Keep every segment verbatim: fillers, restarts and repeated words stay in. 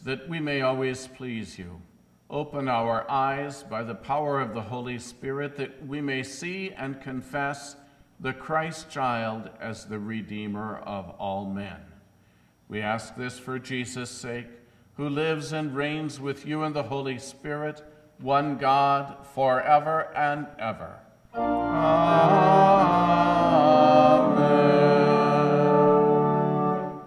that we may always please you. Open our eyes by the power of the Holy Spirit, that we may see and confess the Christ child as the Redeemer of all men. We ask this for Jesus' sake, who lives and reigns with you in the Holy Spirit, one God, forever and ever. Amen.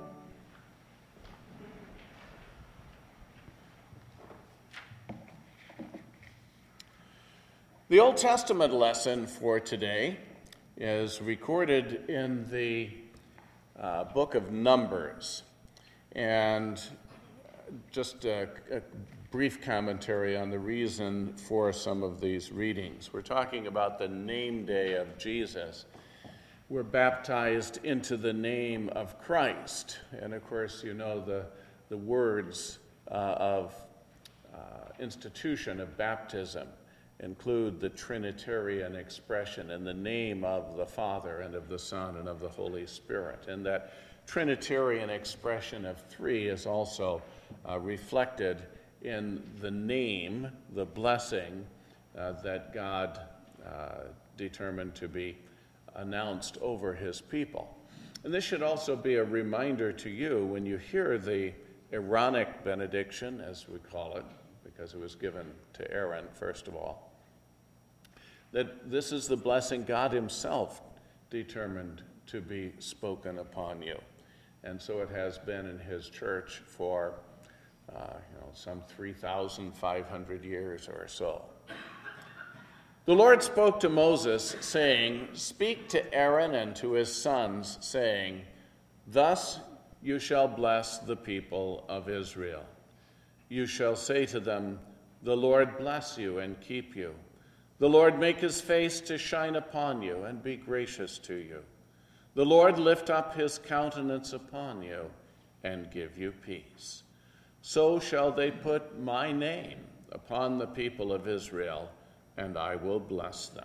The Old Testament lesson for today is recorded in the uh, book of Numbers. And just a, a brief commentary on the reason for some of these readings. We're talking about the name day of Jesus. We're baptized into the name of Christ. And of course, you know the, the words uh, of uh, institution of baptism include the Trinitarian expression in the name of the Father and of the Son and of the Holy Spirit. And that Trinitarian expression of three is also uh, reflected in the name, the blessing uh, that God uh, determined to be announced over his people. And this should also be a reminder to you when you hear the Aaronic benediction, as we call it, because it was given to Aaron, first of all, that this is the blessing God himself determined to be spoken upon you. And so it has been in his church for uh, you know, some three thousand five hundred years or so. The Lord spoke to Moses, saying, "Speak to Aaron and to his sons, saying, Thus you shall bless the people of Israel. You shall say to them, The Lord bless you and keep you. The Lord make his face to shine upon you and be gracious to you. The Lord lift up his countenance upon you and give you peace. So shall they put my name upon the people of Israel, and I will bless them."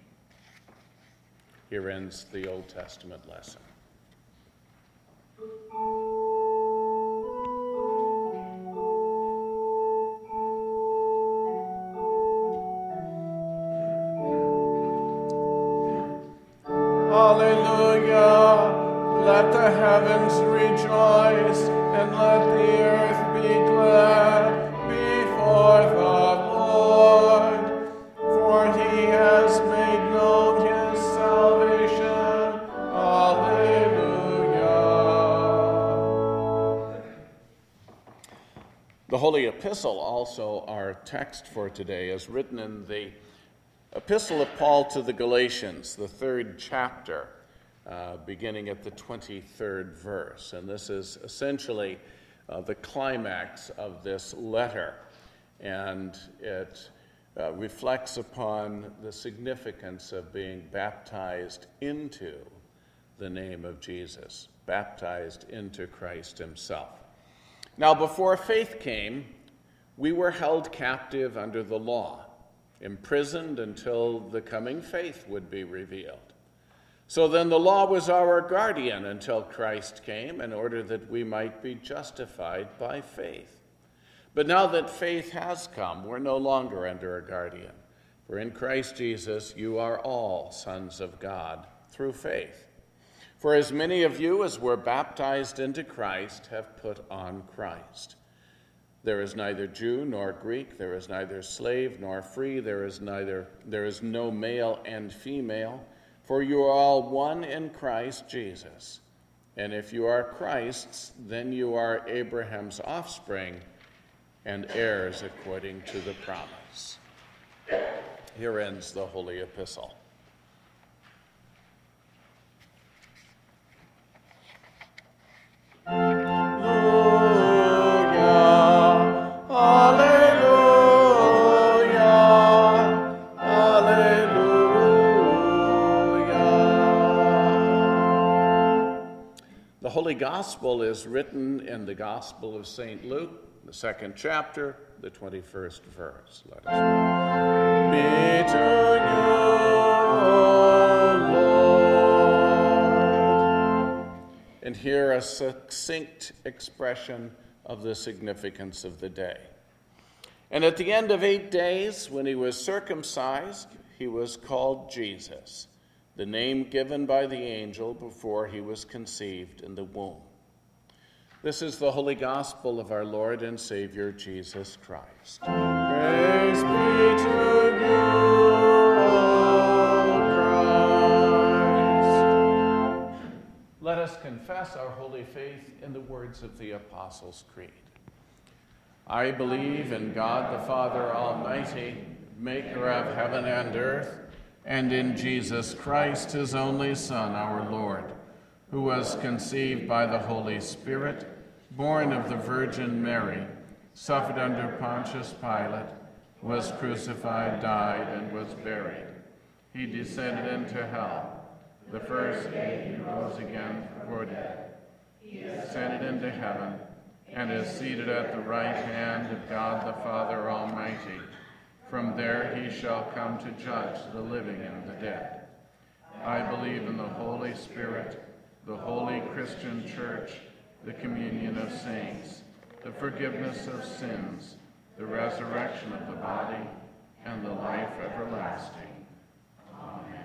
Here ends the Old Testament lesson. Alleluia! Let the heavens rejoice, and let the earth be glad before the Lord. For he has made known his salvation. Alleluia! The Holy Epistle, also our text for today, is written in the Epistle of Paul to the Galatians, the third chapter, uh, beginning at the twenty-third verse. And this is essentially uh, the climax of this letter. And it uh, reflects upon the significance of being baptized into the name of Jesus, baptized into Christ himself. Now, before faith came, we were held captive under the law, imprisoned until the coming faith would be revealed. So then the law was our guardian until Christ came, in order that we might be justified by faith. But now that faith has come, we're no longer under a guardian. For in Christ Jesus you are all sons of God through faith. For as many of you as were baptized into Christ have put on Christ. There is neither Jew nor Greek, there is neither slave nor free, there is neither there is no male and female, for you are all one in Christ Jesus. And if you are Christ's, then you are Abraham's offspring and heirs according to the promise. Here ends the Holy Epistle. The Holy Gospel is written in the Gospel of Saint Luke, the second chapter, the twenty-first verse. Let us read. Be to you, O Lord. And here a succinct expression of the significance of the day. And at the end of eight days, when he was circumcised, he was called Jesus, the name given by the angel before he was conceived in the womb. This is the Holy Gospel of our Lord and Savior, Jesus Christ. Praise be to you, O Christ. Let us confess our holy faith in the words of the Apostles' Creed. I believe in God the Father Almighty, maker of heaven and earth, and in Jesus Christ, his only Son, our Lord, who was conceived by the Holy Spirit, born of the Virgin Mary, suffered under Pontius Pilate, was crucified, died, and was buried. He descended into hell. The first day he rose again from the dead. He ascended into heaven, and is seated at the right hand of God the Father Almighty. From there he shall come to judge the living and the dead. I believe in the Holy Spirit, the holy Christian Church, the communion of saints, the forgiveness of sins, the resurrection of the body, and the life everlasting. Amen.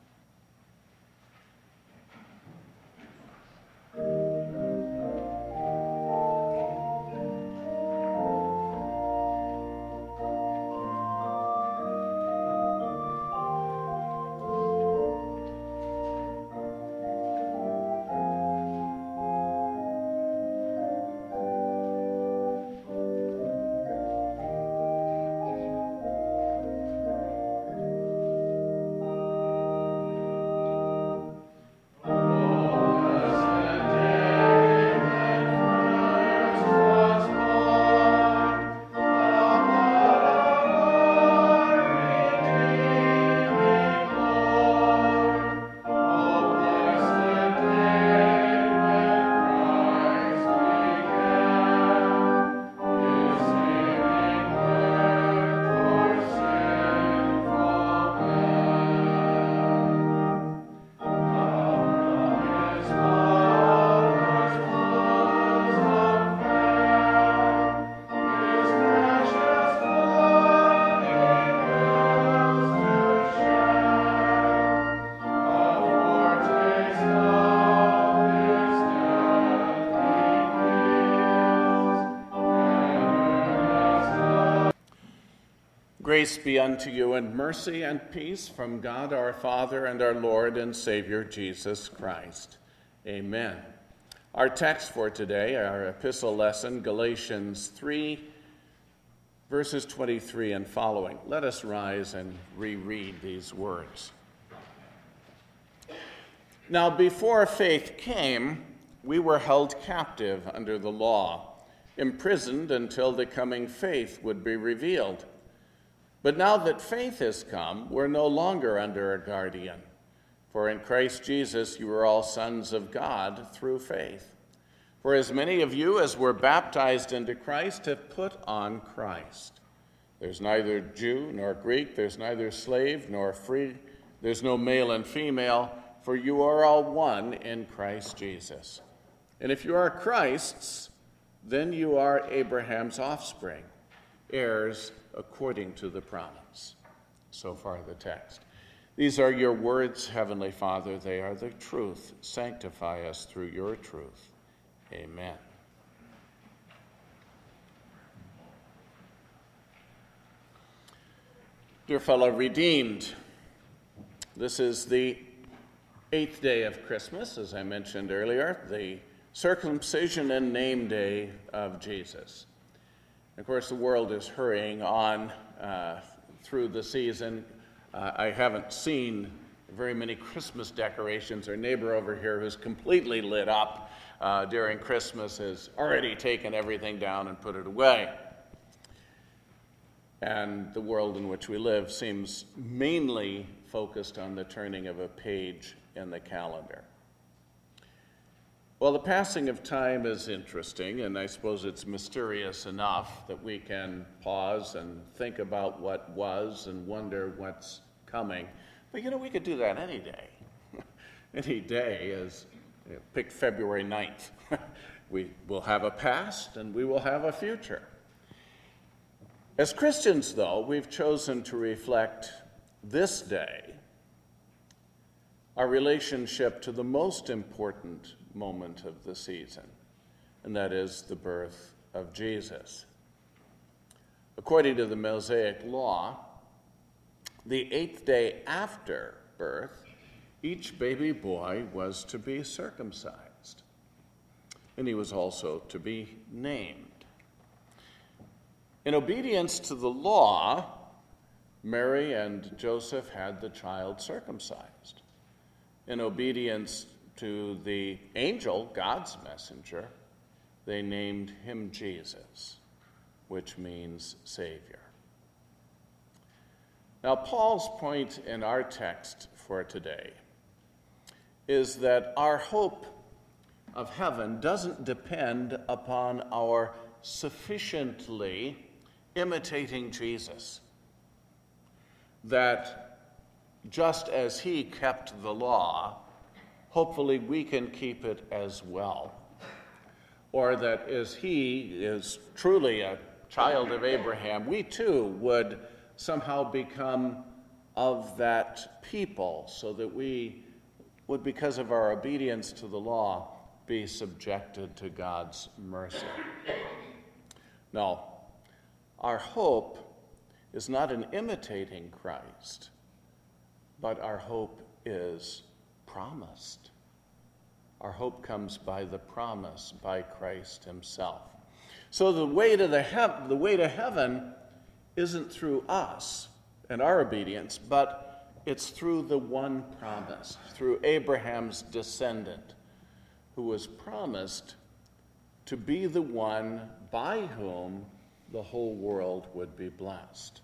Grace be unto you, and mercy and peace from God our Father and our Lord and Savior Jesus Christ. Amen. Our text for today, our epistle lesson, Galatians three, verses twenty-three and following. Let us rise and reread these words. Now, before faith came, we were held captive under the law, imprisoned until the coming faith would be revealed. But now that faith has come, we're no longer under a guardian. For in Christ Jesus you are all sons of God through faith. For as many of you as were baptized into Christ have put on Christ. There's neither Jew nor Greek, there's neither slave nor free, there's no male and female, for you are all one in Christ Jesus. And if you are Christ's, then you are Abraham's offspring, heirs according to the promise. So far the text. These are your words, Heavenly Father. They are the truth. Sanctify us through your truth. Amen. Dear fellow redeemed, this is the eighth day of Christmas, as I mentioned earlier, the circumcision and name day of Jesus. Of course, the world is hurrying on uh, through the season. Uh, I haven't seen very many Christmas decorations. Our neighbor over here, who's completely lit up uh, during Christmas, has already taken everything down and put it away. And the world in which we live seems mainly focused on the turning of a page in the calendar. Well, the passing of time is interesting, and I suppose it's mysterious enough that we can pause and think about what was and wonder what's coming. But, you know, we could do that any day. Any day is, you know, pick February ninth. We will have a past and we will have a future. As Christians, though, we've chosen to reflect this day, our relationship to the most important moment of the season, and that is the birth of Jesus. According to the Mosaic law, the eighth day after birth, each baby boy was to be circumcised, and he was also to be named. In obedience to the law, Mary and Joseph had the child circumcised. In obedience to the angel, God's messenger, they named him Jesus, which means Savior. Now, Paul's point in our text for today is that our hope of heaven doesn't depend upon our sufficiently imitating Jesus. That just as he kept the law, hopefully we can keep it as well. Or that as he is truly a child of Abraham, we too would somehow become of that people, so that we would, because of our obedience to the law, be subjected to God's mercy. No, our hope is not in imitating Christ, but our hope is promised. Our hope comes by the promise, by Christ himself. So the way to the, he- the way to heaven isn't through us and our obedience, but it's through the one promise, through Abraham's descendant, who was promised to be the one by whom the whole world would be blessed.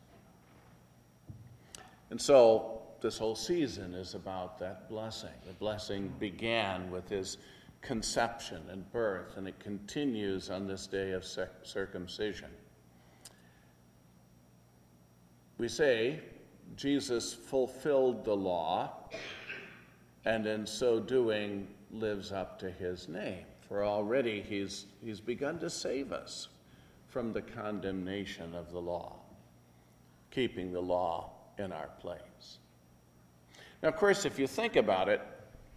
And so this whole season is about that blessing. The blessing began with his conception and birth, and it continues on this day of circumcision. We say Jesus fulfilled the law, and in so doing lives up to his name. For already he's, he's begun to save us from the condemnation of the law, keeping the law in our place. Now, of course, if you think about it,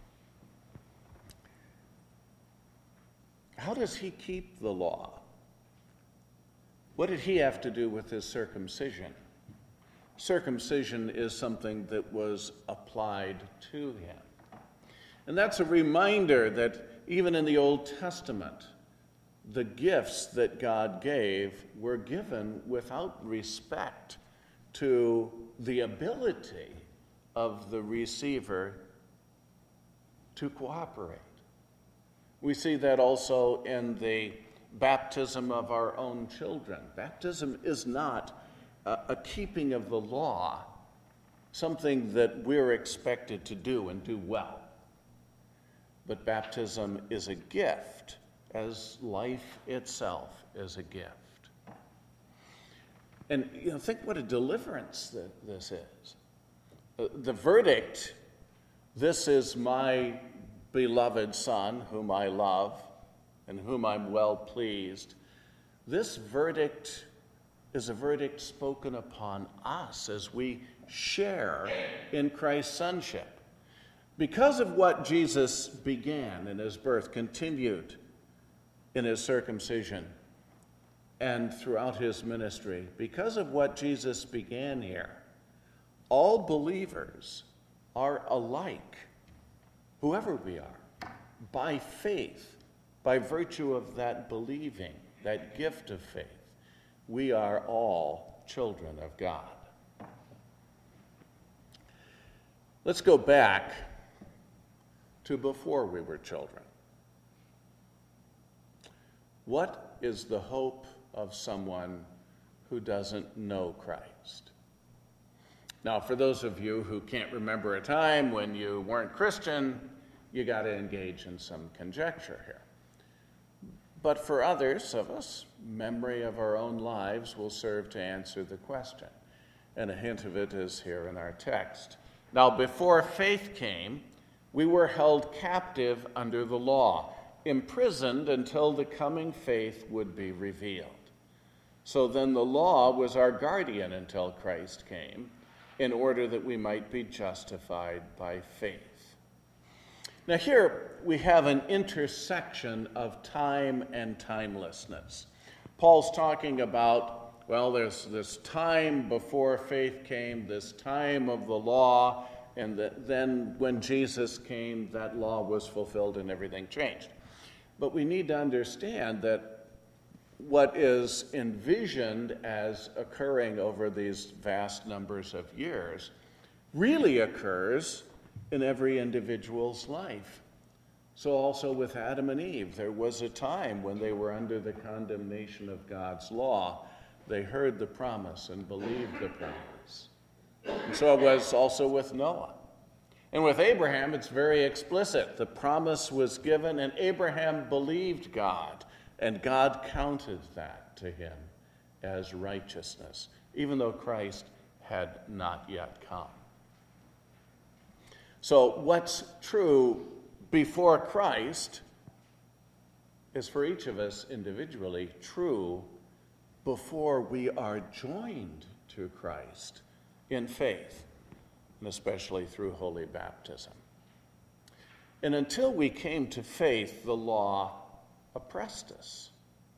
how does he keep the law? What did he have to do with his circumcision? Circumcision is something that was applied to him. And that's a reminder that even in the Old Testament, the gifts that God gave were given without respect to the ability of the receiver to cooperate. We see that also in the baptism of our own children. Baptism is not a, a keeping of the law, something that we're expected to do and do well. But baptism is a gift, as life itself is a gift. And you know, think what a deliverance that this is. Uh, the verdict, "This is my beloved Son, whom I love, and whom I'm well pleased," this verdict is a verdict spoken upon us as we share in Christ's sonship. Because of what Jesus began in his birth, continued in his circumcision, and throughout his ministry, because of what Jesus began here, all believers are alike, whoever we are, by faith, by virtue of that believing, that gift of faith. We are all children of God. Let's go back to before we were children. What is the hope of someone who doesn't know Christ? Now, for those of you who can't remember a time when you weren't Christian, you got to engage in some conjecture here. But for others of us, memory of our own lives will serve to answer the question. And a hint of it is here in our text. Now, before faith came, we were held captive under the law, imprisoned until the coming faith would be revealed. So then the law was our guardian until Christ came, in order that we might be justified by faith. Now here we have an intersection of time and timelessness. Paul's talking about, well, there's this time before faith came, this time of the law, and the, then when Jesus came, that law was fulfilled and everything changed. But we need to understand that what is envisioned as occurring over these vast numbers of years really occurs in every individual's life. So also with Adam and Eve, there was a time when they were under the condemnation of God's law. They heard the promise and believed the promise. And so it was also with Noah. And with Abraham, it's very explicit. The promise was given, and Abraham believed God, and God counted that to him as righteousness, even though Christ had not yet come. So what's true before Christ is for each of us individually true before we are joined to Christ in faith, and especially through holy baptism. And until we came to faith, the law oppressed us.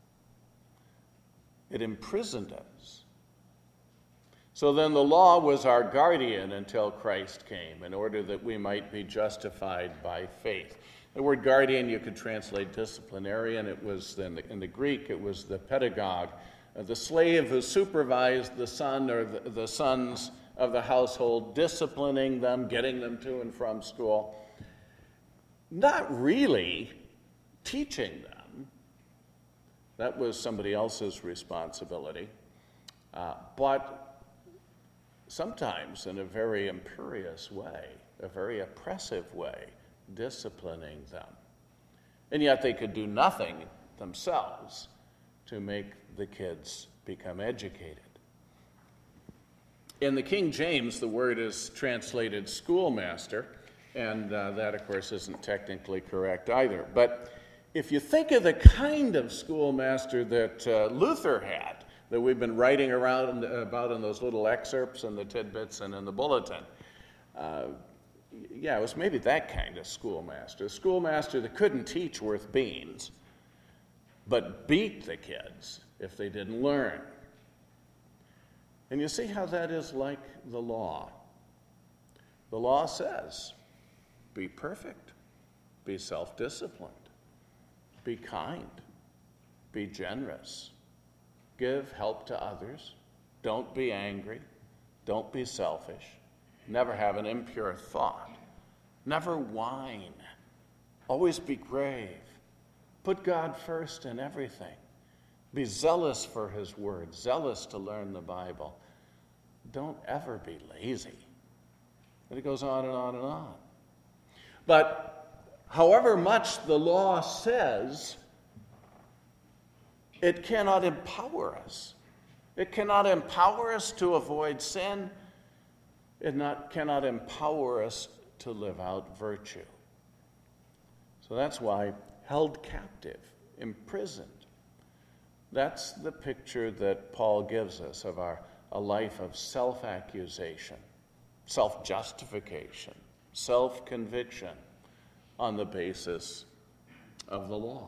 It imprisoned us. So then the law was our guardian until Christ came, in order that we might be justified by faith. The word guardian you could translate disciplinarian. It was in the, in the Greek, it was the pedagogue, uh, the slave who supervised the son or the, the sons of the household, disciplining them, getting them to and from school. Not really teaching them. That was somebody else's responsibility. Uh, but sometimes in a very imperious way, a very oppressive way, disciplining them. And yet they could do nothing themselves to make the kids become educated. In the King James, the word is translated schoolmaster, and uh, that, of course, isn't technically correct either. But if you think of the kind of schoolmaster that uh, Luther had, that we've been writing around about in those little excerpts and the tidbits and in the bulletin. Uh, yeah, it was maybe that kind of schoolmaster. A schoolmaster that couldn't teach worth beans, but beat the kids if they didn't learn. And you see how that is like the law. The law says, be perfect, be self-disciplined, be kind, be generous. Give help to others. Don't be angry. Don't be selfish. Never have an impure thought. Never whine. Always be grave. Put God first in everything. Be zealous for his word, zealous to learn the Bible. Don't ever be lazy. And it goes on and on and on. But however much the law says, it cannot empower us. It cannot empower us to avoid sin. It not, cannot empower us to live out virtue. So that's why held captive, imprisoned. That's the picture that Paul gives us of our a life of self-accusation, self-justification, self-conviction on the basis of the law.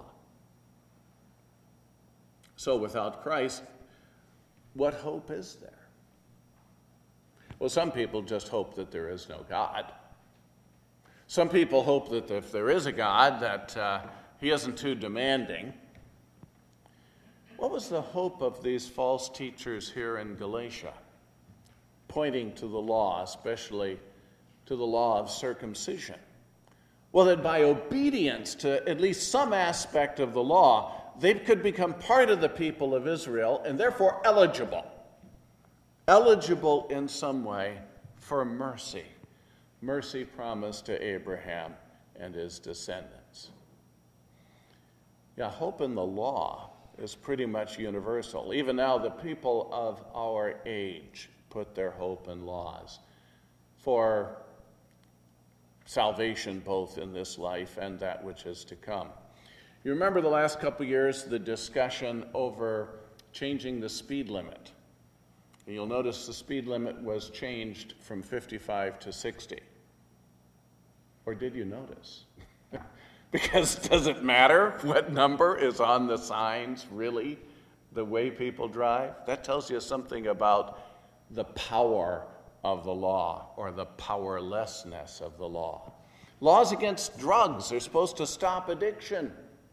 So without Christ, what hope is there? Well, some people just hope that there is no God. Some people hope that if there is a God, that uh, he isn't too demanding. What was the hope of these false teachers here in Galatia, pointing to the law, especially to the law of circumcision? Well, that by obedience to at least some aspect of the law, they could become part of the people of Israel and therefore eligible. Eligible in some way for mercy. Mercy promised to Abraham and his descendants. Yeah, hope in the law is pretty much universal. Even now, the people of our age put their hope in laws for salvation both in this life and that which is to come. You remember the last couple years, the discussion over changing the speed limit. And you'll notice the speed limit was changed from fifty-five to sixty. Or did you notice? Because does it matter what number is on the signs, really, the way people drive? That tells you something about the power of the law or the powerlessness of the law. Laws against drugs are supposed to stop addiction.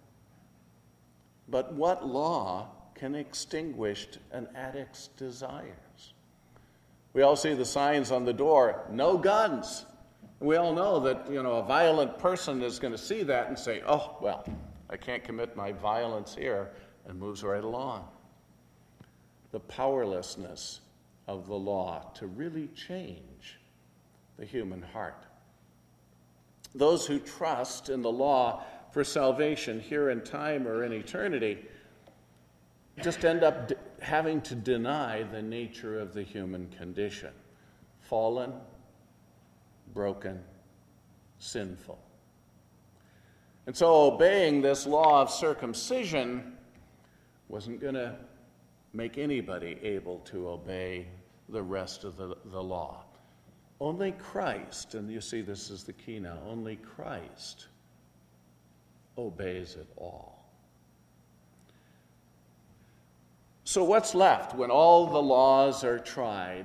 But what law can extinguish an addict's desires? We all see the signs on the door, no guns. We all know that, you know, a violent person is going to see that and say, oh, well, I can't commit my violence here, and moves right along. The powerlessness of the law to really change the human heart. Those who trust in the law for salvation here in time or in eternity just end up d- having to deny the nature of the human condition. Fallen, broken, sinful. And so obeying this law of circumcision wasn't going to make anybody able to obey the rest of the, the law. Only Christ, and you see this is the key now, only Christ obeys it all. So what's left when all the laws are tried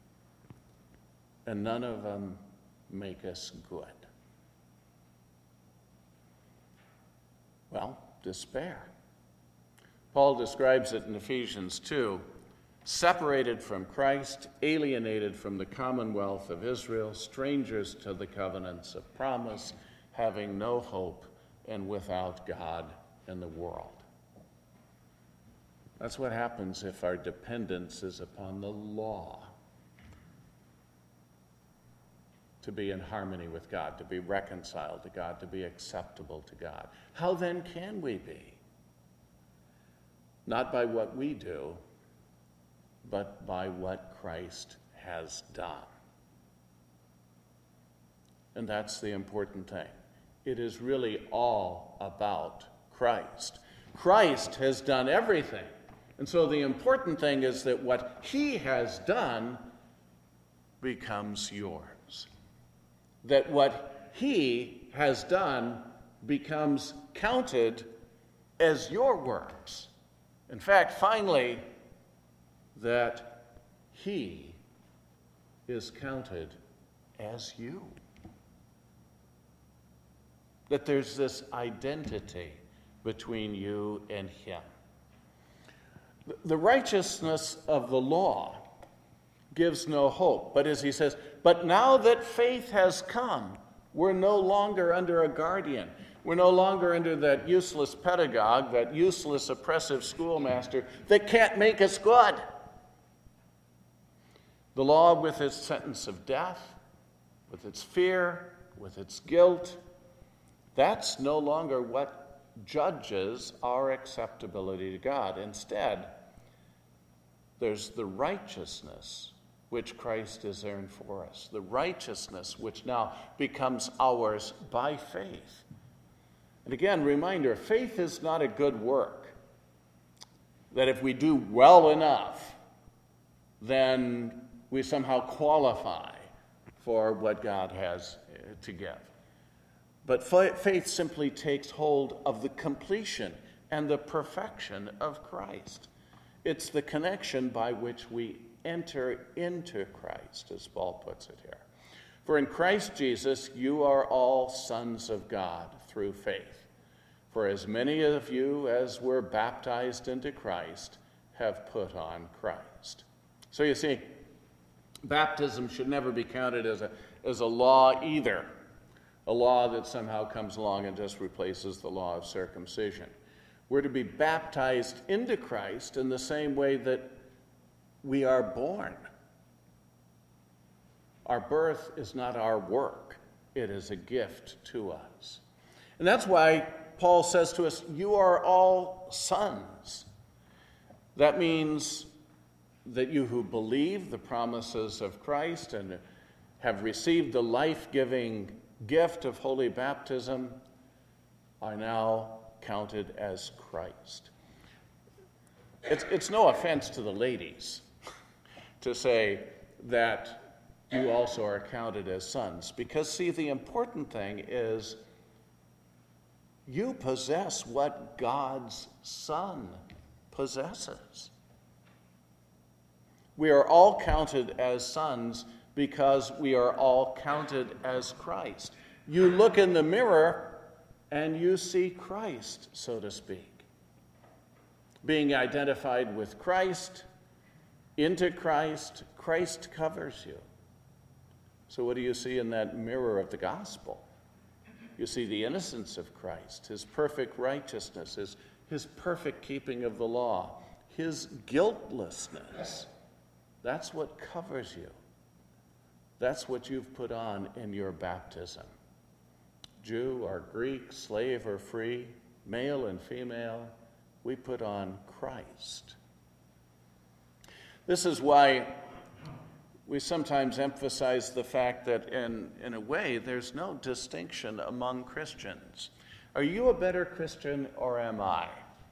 and none of them make us good? Well, despair. Paul describes it in Ephesians two. Separated from Christ, alienated from the commonwealth of Israel, strangers to the covenants of promise, having no hope and without God in the world. That's what happens if our dependence is upon the law. To be in harmony with God, to be reconciled to God, to be acceptable to God. How then can we be? Not by what we do, but by what Christ has done. And that's the important thing. It is really all about Christ. Christ has done everything. And so the important thing is that what he has done becomes yours. That what he has done becomes counted as your works. In fact, finally, that he is counted as you. That there's this identity between you and him. The righteousness of the law gives no hope. But as he says, but now that faith has come, we're no longer under a guardian. We're no longer under that useless pedagogue, that useless oppressive schoolmaster that can't make us good. The law, with its sentence of death, with its fear, with its guilt, that's no longer what judges our acceptability to God. Instead, there's the righteousness which Christ has earned for us, the righteousness which now becomes ours by faith. And again, reminder, faith is not a good work, that if we do well enough, then we somehow qualify for what God has to give. But faith simply takes hold of the completion and the perfection of Christ. It's the connection by which we enter into Christ, as Paul puts it here. For in Christ Jesus, you are all sons of God through faith. For as many of you as were baptized into Christ have put on Christ. So you see, baptism should never be counted as a, as a law either, a law that somehow comes along and just replaces the law of circumcision. We're to be baptized into Christ in the same way that we are born. Our birth is not our work. It is a gift to us. And that's why Paul says to us, you are all sons. That means that you who believe the promises of Christ and have received the life-giving gift of holy baptism are now counted as Christ. It's, it's no offense to the ladies to say that you also are counted as sons, because, see, the important thing is you possess what God's Son possesses. We are all counted as sons because we are all counted as Christ. You look in the mirror and you see Christ, so to speak. Being identified with Christ, into Christ, Christ covers you. So what do you see in that mirror of the gospel? You see the innocence of Christ, his perfect righteousness, his, his perfect keeping of the law, his guiltlessness. That's what covers you. That's what you've put on in your baptism. Jew or Greek, slave or free, male and female, we put on Christ. This is why we sometimes emphasize the fact that in, in a way there's no distinction among Christians. Are you a better Christian or am I?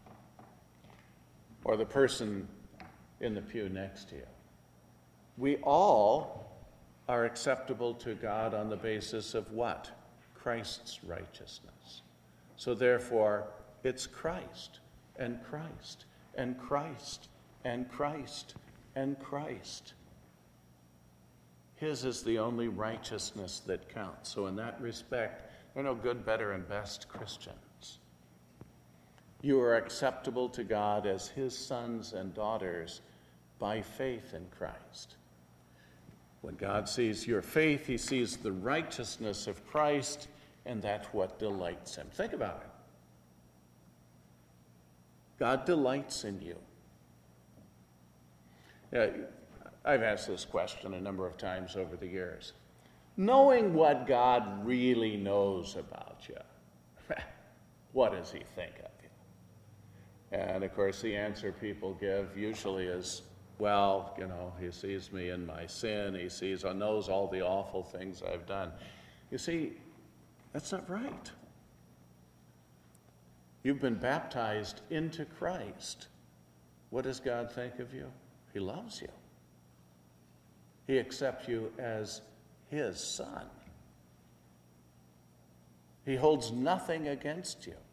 Or the person in the pew next to you? We all are acceptable to God on the basis of what? Christ's righteousness. So therefore, it's Christ and Christ and Christ and Christ and Christ. His is the only righteousness that counts. So in that respect, there are no good, better, and best Christians. You are acceptable to God as his sons and daughters by faith in Christ. When God sees your faith, he sees the righteousness of Christ, and that's what delights him. Think about it. God delights in you. Yeah, I've asked this question a number of times over the years. Knowing what God really knows about you, what does he think of you? And of course, the answer people give usually is, well, you know, he sees me in my sin. He sees or knows all the awful things I've done. You see, that's not right. You've been baptized into Christ. What does God think of you? He loves you. He accepts you as his son. He holds nothing against you.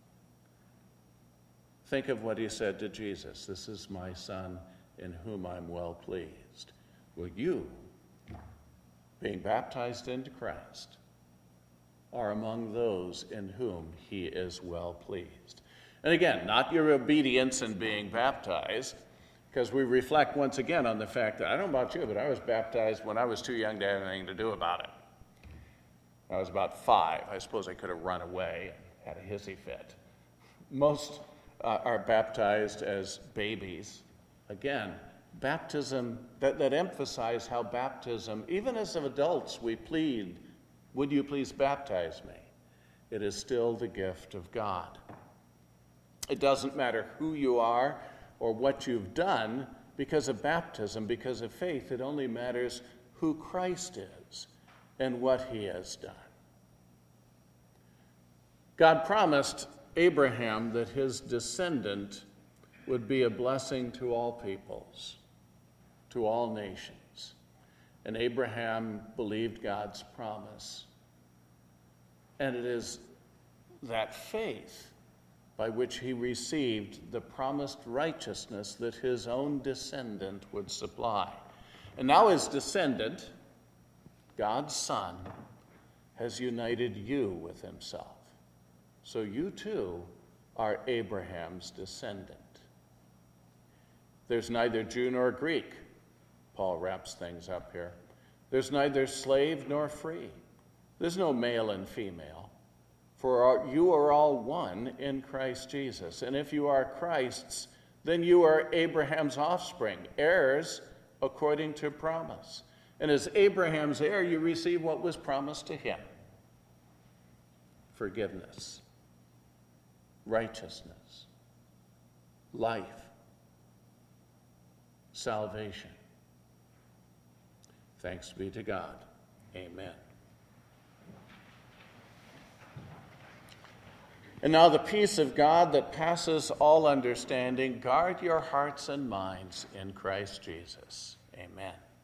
Think of what he said to Jesus. This is my son in whom I'm well pleased. Well, you, being baptized into Christ, are among those in whom he is well pleased. And again, not your obedience in being baptized, because we reflect once again on the fact that, I don't know about you, but I was baptized when I was too young to have anything to do about it. I was about five. I suppose I could have run away and had a hissy fit. Most uh, are baptized as babies. Again, baptism, that, that emphasize how baptism, even as adults, we plead, would you please baptize me? It is still the gift of God. It doesn't matter who you are or what you've done because of baptism, because of faith. It only matters who Christ is and what he has done. God promised Abraham that his descendant would be a blessing to all peoples, to all nations. And Abraham believed God's promise. And it is that faith by which he received the promised righteousness that his own descendant would supply. And now his descendant, God's Son, has united you with himself. So you too are Abraham's descendant. There's neither Jew nor Greek. Paul wraps things up here. There's neither slave nor free. There's no male and female. For you are all one in Christ Jesus. And if you are Christ's, then you are Abraham's offspring, heirs according to promise. And as Abraham's heir, you receive what was promised to him: forgiveness, righteousness, life, salvation. Thanks be to God. Amen. And now the peace of God that passes all understanding, guard your hearts and minds in Christ Jesus. Amen.